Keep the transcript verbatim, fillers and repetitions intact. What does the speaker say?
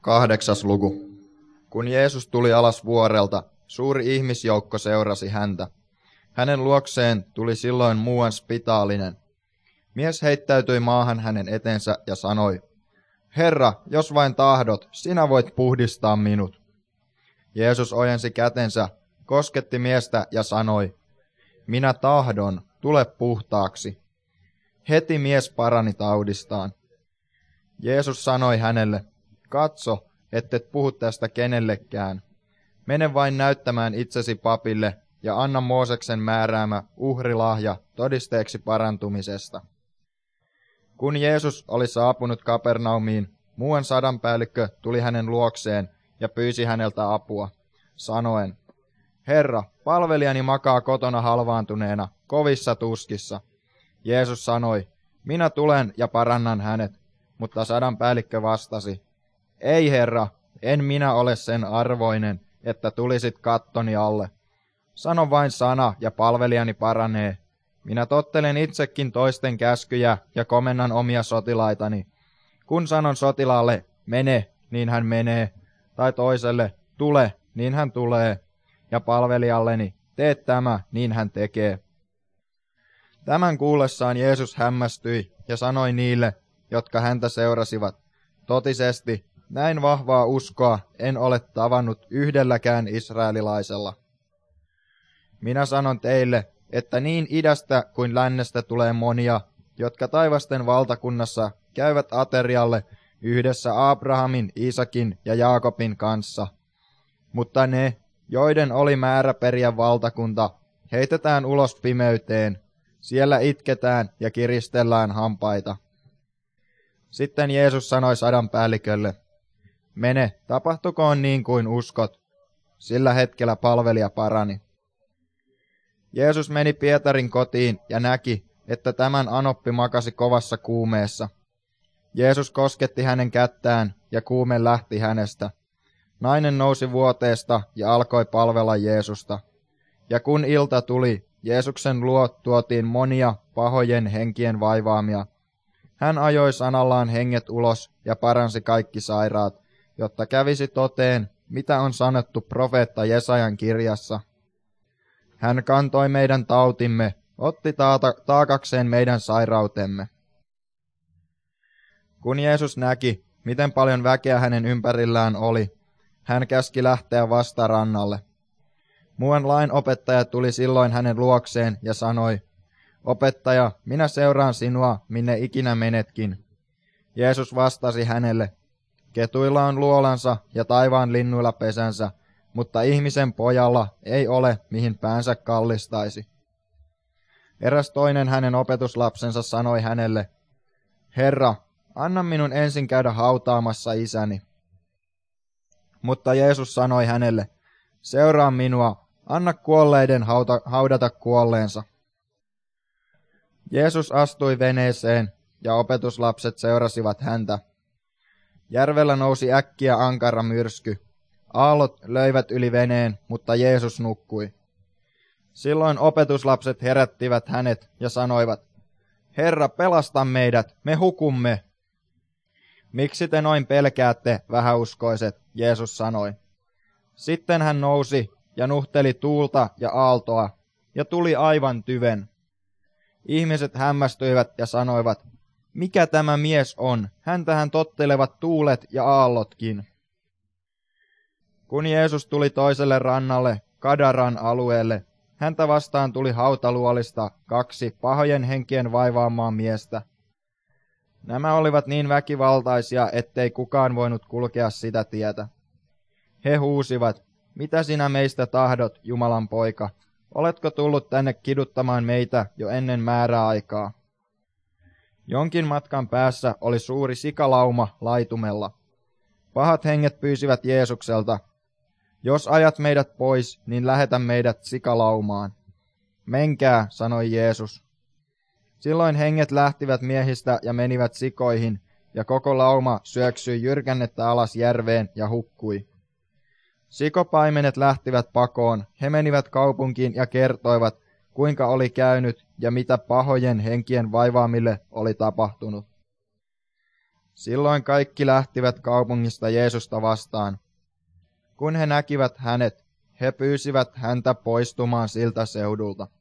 Kahdeksas luku. Kun Jeesus tuli alas vuorelta, suuri ihmisjoukko seurasi häntä. Hänen luokseen tuli silloin muuan spitaalinen. Mies heittäytyi maahan hänen etensä ja sanoi, Herra, jos vain tahdot, sinä voit puhdistaa minut. Jeesus ojensi kätensä, kosketti miestä ja sanoi, Minä tahdon, tule puhtaaksi. Heti mies parani taudistaan. Jeesus sanoi hänelle, Katso, ettet puhu tästä kenellekään. Mene vain näyttämään itsesi papille ja anna Mooseksen määräämä uhrilahja todisteeksi parantumisesta. Kun Jeesus oli saapunut Kapernaumiin, muuan sadanpäällikkö tuli hänen luokseen ja pyysi häneltä apua, sanoen, Herra, palvelijani makaa kotona halvaantuneena, kovissa tuskissa. Jeesus sanoi, minä tulen ja parannan hänet, mutta sadanpäällikkö vastasi, Ei herra, en minä ole sen arvoinen, että tulisit kattoni alle. Sano vain sana ja palvelijani paranee. Minä tottelen itsekin toisten käskyjä ja komennan omia sotilaitani. Kun sanon sotilaalle, mene, niin hän menee, tai toiselle, tule, niin hän tulee, ja palvelijalleni, tee tämä, niin hän tekee. Tämän kuullessaan Jeesus hämmästyi ja sanoi niille, jotka häntä seurasivat, totisesti, näin vahvaa uskoa en ole tavannut yhdelläkään israelilaisella. Minä sanon teille, että niin idästä kuin lännestä tulee monia, jotka taivasten valtakunnassa käyvät aterialle yhdessä Abrahamin, Iisakin ja Jaakobin kanssa. Mutta ne, joiden oli määrä periä valtakunta, heitetään ulos pimeyteen, siellä itketään ja kiristellään hampaita. Sitten Jeesus sanoi sadanpäällikölle, Mene, tapahtukoon niin kuin uskot. Sillä hetkellä palvelija parani. Jeesus meni Pietarin kotiin ja näki, että tämän anoppi makasi kovassa kuumeessa. Jeesus kosketti hänen kättään ja kuume lähti hänestä. Nainen nousi vuoteesta ja alkoi palvella Jeesusta. Ja kun ilta tuli, Jeesuksen luo tuotiin monia pahojen henkien vaivaamia. Hän ajoi sanallaan henget ulos ja paransi kaikki sairaat, jotta kävisi toteen, mitä on sanottu profeetta Jesajan kirjassa. Hän kantoi meidän tautimme, otti taata, taakakseen meidän sairautemme. Kun Jeesus näki, miten paljon väkeä hänen ympärillään oli, hän käski lähteä vastarannalle. Muuan lainopettaja tuli silloin hänen luokseen ja sanoi, Opettaja, minä seuraan sinua, minne ikinä menetkin. Jeesus vastasi hänelle, Ketuilla on luolansa ja taivaan linnuilla pesänsä, mutta ihmisen pojalla ei ole, mihin päänsä kallistaisi. Eräs toinen hänen opetuslapsensa sanoi hänelle, Herra, anna minun ensin käydä hautaamassa isäni. Mutta Jeesus sanoi hänelle, seuraa minua, anna kuolleiden hauta, haudata kuolleensa. Jeesus astui veneeseen, ja opetuslapset seurasivat häntä. Järvellä nousi äkkiä ankara myrsky. Aallot löivät yli veneen, mutta Jeesus nukkui. Silloin opetuslapset herättivät hänet ja sanoivat, Herra, pelasta meidät, me hukumme. Miksi te noin pelkäätte, vähäuskoiset, Jeesus sanoi. Sitten hän nousi ja nuhteli tuulta ja aaltoa, ja tuli aivan tyven. Ihmiset hämmästyivät ja sanoivat, mikä tämä mies on, häntähän tottelevat tuulet ja aallotkin. Kun Jeesus tuli toiselle rannalle, Kadaran alueelle, häntä vastaan tuli hautaluolista kaksi pahojen henkien vaivaamaa miestä. Nämä olivat niin väkivaltaisia, ettei kukaan voinut kulkea sitä tietä. He huusivat, mitä sinä meistä tahdot, Jumalan poika? Oletko tullut tänne kiduttamaan meitä jo ennen määräaikaa? Jonkin matkan päässä oli suuri sikalauma laitumella. Pahat henget pyysivät Jeesukselta, jos ajat meidät pois, niin lähetä meidät sikalaumaan. Menkää, sanoi Jeesus. Silloin henget lähtivät miehistä ja menivät sikoihin, ja koko lauma syöksyi jyrkännettä alas järveen ja hukkui. Sikopaimenet lähtivät pakoon, he menivät kaupunkiin ja kertoivat, kuinka oli käynyt ja mitä pahojen henkien vaivaamille oli tapahtunut. Silloin kaikki lähtivät kaupungista Jeesusta vastaan. Kun he näkivät hänet, he pyysivät häntä poistumaan siltä seudulta.